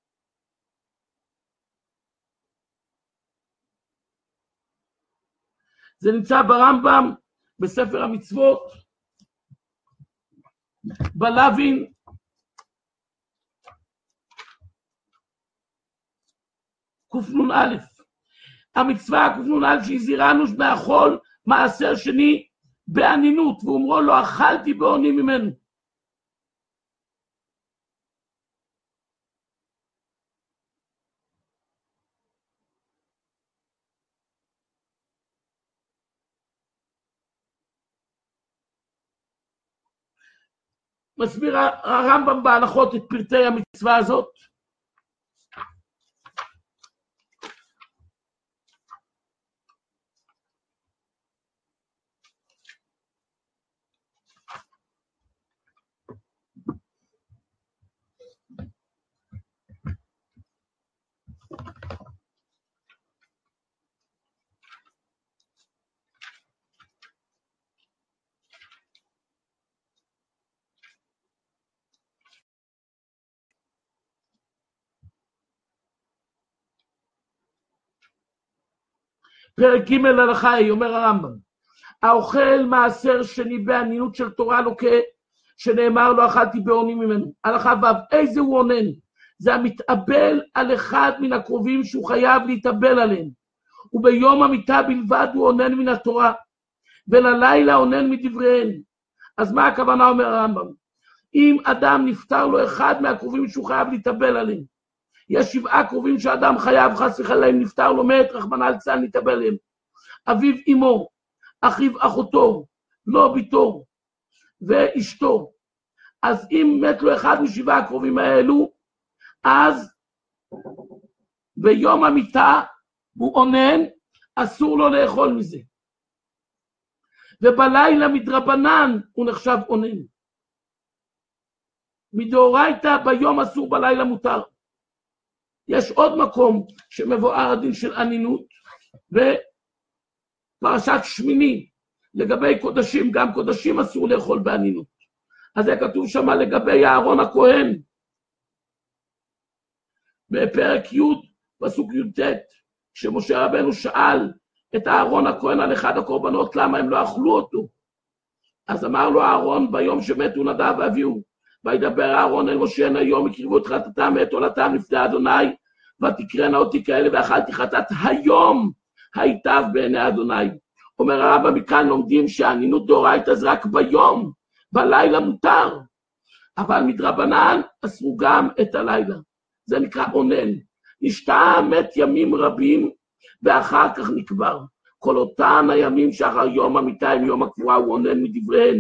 Speaker 1: זה נמצא ברמב"ם, בספר המצוות, בלווין, קנ"א. המצווה קנ"א שהזהירנו מאכול מעשר שני בענינות, ואומרו לא אכלתי בעוני ממנו. מסביר הרמב"ם בהלכות את פרטי המצווה הזאת. פרק ג' הלכה היא, אומר הרמב"ם, האוכל מעשר שני בענינות של תורה לוקה, שנאמר לא אכלתי בעוני ממנו. הלכה ו', איזה הוא עונן? זה המתאבל על אחד מן הקרובים שהוא חייב להתאבל עליהם, וביום המיטה בלבד הוא עונן מן התורה, וללילה עונן מדבריהם. אז מה הכוונה, אומר הרמב"ם? אם אדם נפטר לו אחד מהקרובים שהוא חייב להתאבל עליהם, יש שבעה קרובים שאדם חייב, חס וחלילה, אם נפטר לו מת, רחמנא ליצלן להתאבל עליהם. אביו אמו, אחיו אחותו, לא ביתו, ואשתו. אז אם מת לו אחד משבעה הקרובים האלו, אז ביום המיטה הוא עונן, אסור לו לאכול מזה. ובלילה מדרבנן הוא נחשב עונן. מדאורייתא ביום אסור, בלילה מותר. יש עוד מקום שמבואר הדין של ענינות, ופרשת שמיני, לגבי קודשים, גם קודשים אסור לאכול בענינות. אז זה כתוב שם לגבי אהרון הכהן, בפרק י' פסוק י"ט, כשמשה רבנו שאל את אהרון הכהן על אחד הקורבנות, למה הם לא אכלו אותו? אז אמר לו אהרון, ביום שמתו נדב ואביהו, וידבר אהרון אל משה, היום הקריבו את חטאתם ואת עולתם לפני אדוני, ותקרנה אותי כאלה ואכלתי חטאת, היום היטב בעיני אדוני. אומר הרמב"ם, מכאן לומדים שהענינות דאורייתא זה רק ביום, בלילה מותר, אבל מדרבנן אסרו גם את הלילה. זה נקרא עונן. נשתה מת ימים רבים ואחר כך נקבר. כל אותם הימים שאחר יום המיטה עם יום הקבורה הוא עונן מדבריהן.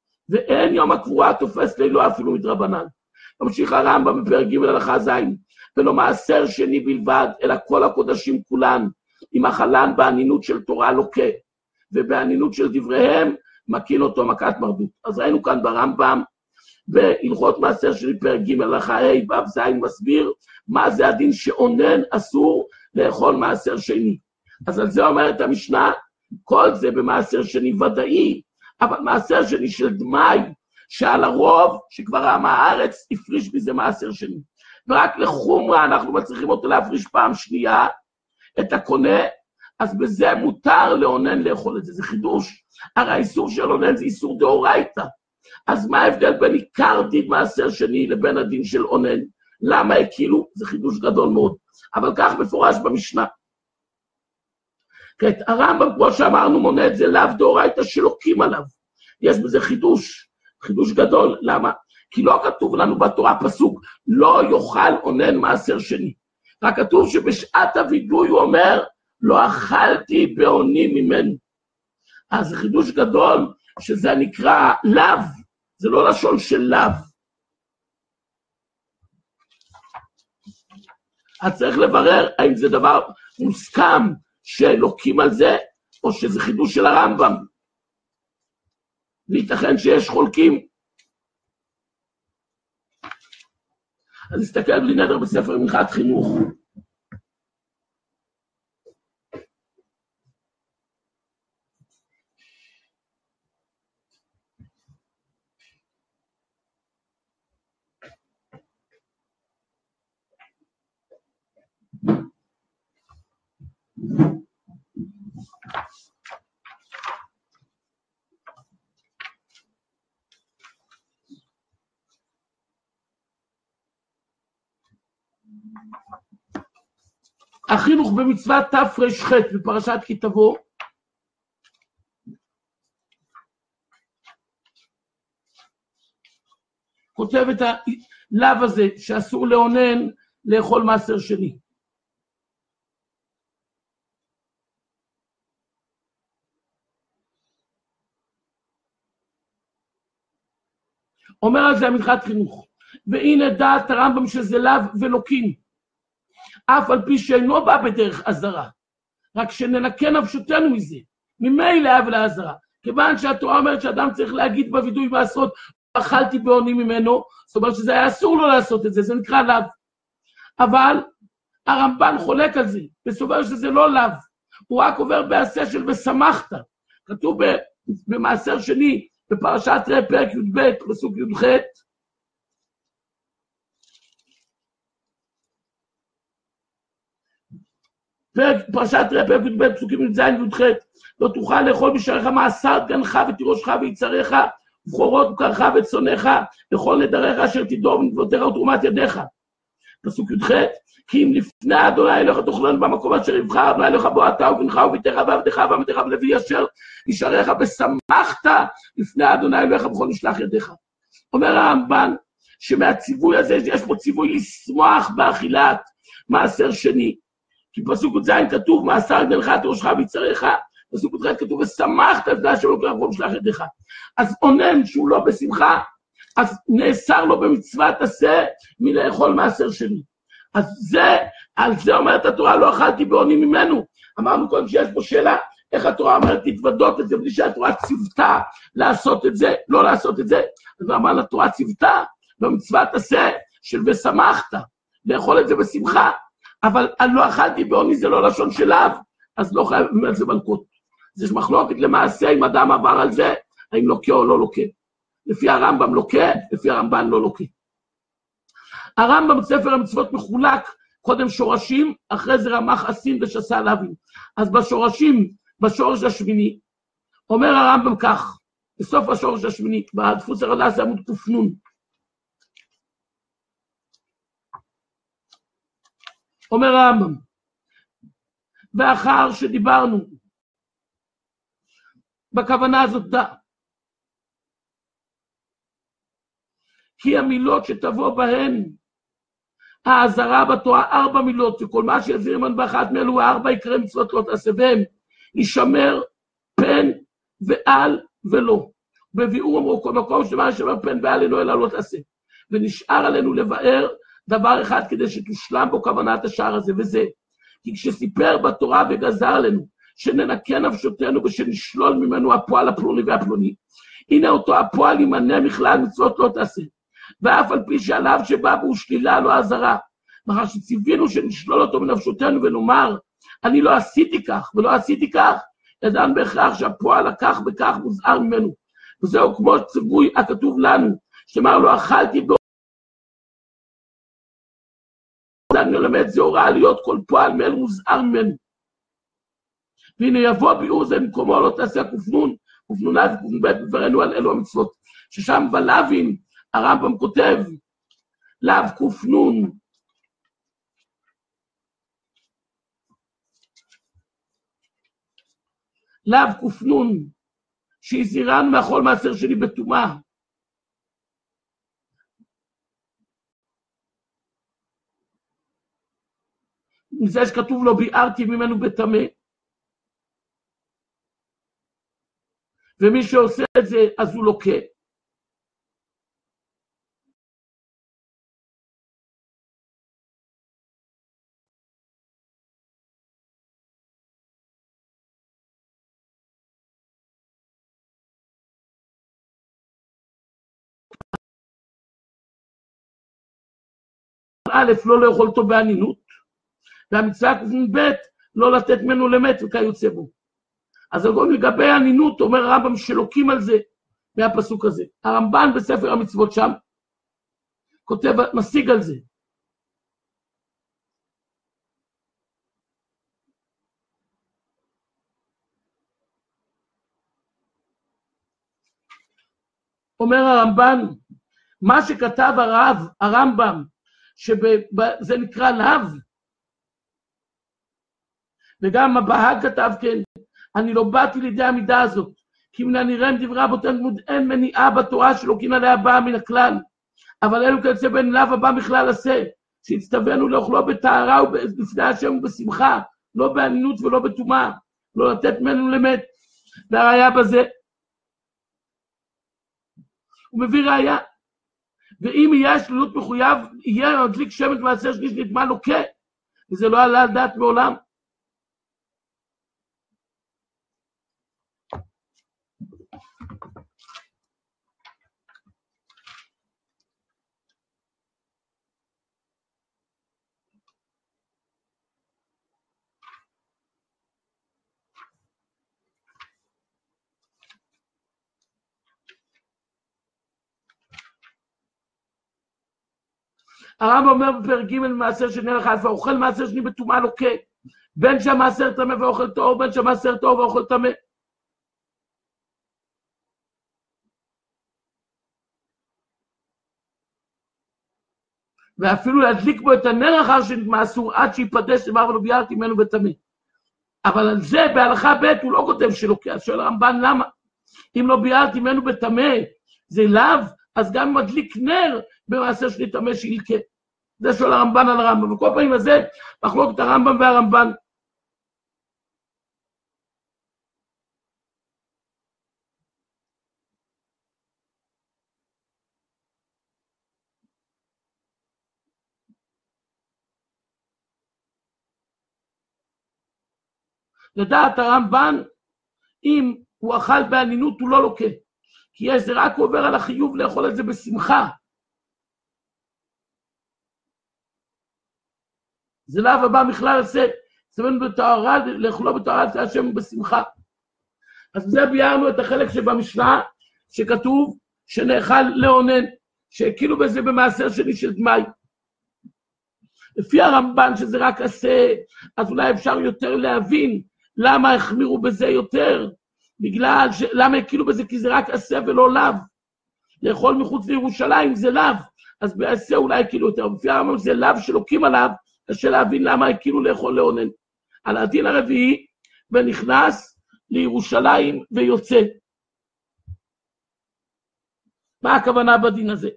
Speaker 1: ואין יום הקבורה תופס לילו אפילו מדרבנן. ממשיך הרמב"ם בפרק ג' הלכה ז', ולא מעשר שני בלבד, אלא כל הקודשים כולן, עם החלן בענינות של תורה לוקה, ובענינות של דבריהם, מקין אותו מכת מרדות. אז ראינו כאן ברמב"ם, בהלכות מעשר שני פרק ג' הלכה ה' ו' ז' מסביר, מה זה הדין שאונן אסור לאכול מעשר שני. אז על זה אומרת המשנה, כל זה במעשר שני ודאי, אבל מעשר שני של דמי, שעל הרוב שכבר עם הארץ הפריש מזה מעשר שני. ורק לחומרה אנחנו מצליחים אותו להפריש פעם שנייה את הקונה, אז בזה מותר לאונן לאכול את זה, זה חידוש. הרי האיסור של אונן זה איסור דאורייתא. אז מה ההבדל בין עיקר דין מעשר שני לבין הדין של אונן? למה כאילו? זה חידוש גדול מאוד. אבל כך מפורש במשנה. כעת הרמב"ם, כמו שאמרנו, מונה את זה לאו דאורייתא שלוקים עליו. יש בזה חידוש, חידוש גדול. למה? כי לא כתוב לנו בתורה פסוק, לא יאכל אונן מעשר שני. רק כתוב שבשעת הווידוי הוא אומר, לא אכלתי באוני ממנו. אז זה חידוש גדול, שזה נקרא לאו, זה לא לשון של לאו. אז צריך לברר האם זה דבר מוסכם שלוקים על זה, או שזה חידוש של הרמב"ם. וייתכן שיש חולקים. אז נסתכל בלי נדר בספר מנחת חינוך. החינוך במצוות תר"ח בפרשת כי תבוא, כותב את הלאו הזה שאסור לאונן לאכול מעשר שני. אומר על זה המנחת חינוך, והנה דעת הרמב"ם שזה לאו ולוקים, אף על פי שאינו בא בדרך עזרה, רק שננקה נפשותנו מזה, ממילא לאו לעזרה, כיוון שהתורה אומרת שאדם צריך להגיד בווידוי מעשרות, אכלתי באוני ממנו, זאת אומרת שזה היה אסור לו לעשות את זה, זה נקרא לאו. אבל הרמב"ן חולק על זה, וסובר שזה לא לאו, הוא רק עובר בעשה של ושמחת, כתוב במעשר שני, בפרשת ראה פרק י"ב, פסוק י"ח, פרשת ראה פרק י"ב, פסוקים י"ז י"ח, לא תוכל לאכול בשעריך מעשר גנך ותירושך ויצריך, ובכורות בקרך וצונך, לכל נדריך אשר תדור ונדבותיך ותרומת ידיך. פסוק י"ח, כי אם לפני אדוני אלוהיך תאכלון במקום אשר יבחר אדוני אלוהיך בו אתה ובנך וביתך ועבדך ואמתך ולוי אשר ישעריך, ושמחת לפני אדוני אלוהיך בכל משלח ידיך. אומר הרמב"ן שמהציווי הזה יש פה ציווי לשמוח באכילת מעשר שני, כי פסוק י"ז כתוב מעשר גנך תירושך ויצריך, פסוק י"ח כתוב ושמחת לפני אשר אלוהיך בכל משלח ידיך. אז אונן שהוא לא בשמחה, אז נאסר לו במצוות עשה מלאכול מעשר שני. אז זה, על זה אומרת התורה, לא אכלתי באוני ממנו. אמרנו קודם שיש פה שאלה, איך התורה אומרת להתוודות את זה, בלי שהתורה ציוותה לעשות את זה, לא לעשות את זה. אז אמרנו, התורה ציוותה במצוות עשה של ושמחת, לאכול את זה בשמחה. אבל לא אכלתי באוני זה לא לשון שלו, אז לא חייבים על זה מלכות. יש מחלוקת למעשה אם אדם עבר על זה, האם לוקה או לא לוקה. לפי הרמב"ם לוקה, לפי הרמב"ן לא לוקה. הרמב"ם בספר המצוות מחולק, קודם שורשים, אחרי זה רמ"ח עשים ושסה להבין. אז בשורשים, בשורש השמיני, אומר הרמב"ם כך, בסוף השורש השמיני, בדפוס הרד"ס עמוד ק"נ. אומר הרמב"ם, ואחר שדיברנו, בכוונה הזאת דע, כי המילות שתבוא בהן, העזרה בתורה, ארבע מילות, וכל מה שיזהיר מן באחת מאלו, ארבע יקרא מצוות לא תעשה בהם, ישמר פן ועל ולא. בביאור אמרו כל מקום שמה ישמר פן ועל אינו אלא לא תעשה. ונשאר עלינו לבאר דבר אחד כדי שתושלם בו כוונת השער הזה, וזה, כי כשסיפר בתורה וגזר לנו, שננקה נפשותנו ושנשלול ממנו הפועל הפלוני והפלוני, הנה אותו הפועל ימנע מכלל מצוות לא תעשה, ואף על פי שעליו שבא בו שלילה לא עזרה, מאחר שציווינו שנשלול אותו מנפשותנו ונאמר, אני לא עשיתי כך ולא עשיתי כך, ידענו בהכרח שהפועל לקח בכך מוזהר ממנו, וזהו כמו ציווי הכתוב לנו, שאמר לו אכלתי בו, אני ללמד זה הוראה להיות כל פועל מאל מוזהר ממנו. והנה יבוא ביאור זה במקומו לא תעשה קופנון, קופנונה וקופנון ב' בברנו על אלו המצוות, ששם בלווים הרמב"ם כותב, לאו קופנון, לאו קופנון, שהזהירנו מהכל מעשר שלי בטומאה. מזה שכתוב לו ביארתי ממנו בטמא. ומי שעושה את זה אז הוא לוקה. א', לא לאכול אותו בענינות, והמצווה קופנון ב', לא לתת ממנו למת וכיוצא בו. אז גם לגבי הענינות, אומר הרמב"ם שלוקים על זה, מהפסוק הזה. הרמב"ן בספר המצוות שם, כותב, משיג על זה. אומר הרמב"ן, מה שכתב הרב, הרמב"ם, שזה נקרא לאו, וגם הבהג כתב כן, אני לא באתי לידי המידה הזאת, כי מן הנראה עם דברי רבותינו אין מניעה בתורה שלוקין עליה באה מן הכלל, אבל אלו כיוצא בין לאו הבא בכלל עשה, שהצטווינו לאכלו בטהרה ולפני השם ובשמחה, לא בענינות ולא בטומאה, לא לתת ממנו למת. והראיה בזה, הוא מביא ראיה, ואם יהיה שלילות מחויב, יהיה מדליק שמן מעשר שליש נטמא לוקה, וזה לא עלה על דעת מעולם. הרמב"ם אומר בפרק ג' מעשר שני לך אלפא, אוכל מעשר שני בטומאה לוקה, בין שהמעשר טמא ואוכל טהור, בין שהמעשר טהור ואוכל טמא. ואפילו להדליק בו את הנר אחר שנטמא אסור, עד שיפדש דבר ולא ביארתי ממנו בטמא. אבל על זה בהלכה ב' הוא לא כותב שלוקה, אז שואל הרמב"ן למה? אם לא ביארתי ממנו בטמא, זה לאו, אז גם מדליק נר במעשר שני טמא שילקה. זה שואל הרמב"ן על הרמב"ם, וכל פעמים הזה מחלוקת הרמב"ם והרמב"ן. לדעת הרמב"ן, אם הוא אכל בענינות הוא לא לוקה, כי יש זה רק עובר על החיוב לאכול את זה בשמחה. זה לאו הבא בכלל עשה, צווינו בטהרה, לאכולו בטהרה לפני השם בשמחה. אז בזה ביארנו את החלק שבמשנה, שכתוב שנאכל לאונן, שהקילו בזה במעשר שני של דמי. לפי הרמב"ן שזה רק עשה, אז אולי אפשר יותר להבין למה החמירו בזה יותר, בגלל ש... למה הקילו בזה? כי זה רק עשה ולא לאו. לאכול מחוץ לירושלים זה לאו, אז בעשה אולי הקילו יותר, לפי הרמב"ן זה לאו שלוקים עליו, קשה להבין למה הקילו לאכול לאונן. על הדין הרביעי, ונכנס לירושלים ויוצא. מה הכוונה בדין הזה?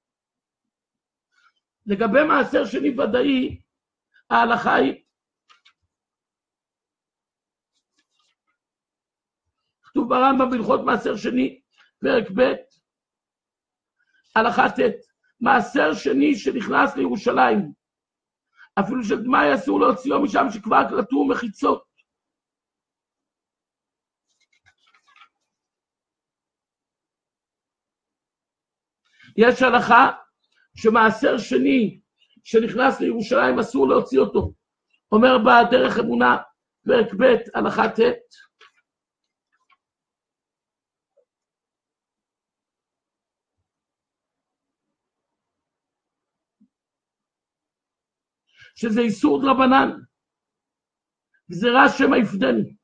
Speaker 1: לגבי מעשר שני ודאי, ההלכה היא, כתוב ברמב"ם בהלכות מעשר שני, פרק ב', הלכה ט', מעשר שני שנכנס לירושלים, אפילו שדמאי אסור להוציאו משם שכבר קלטו מחיצות. יש הלכה שמעשר שני שנכנס לירושלים אסור להוציא אותו. אומר בה דרך אמונה, פרק ב' הלכה ט', שזה איסור דרבנן, גזירה שמא יפדני.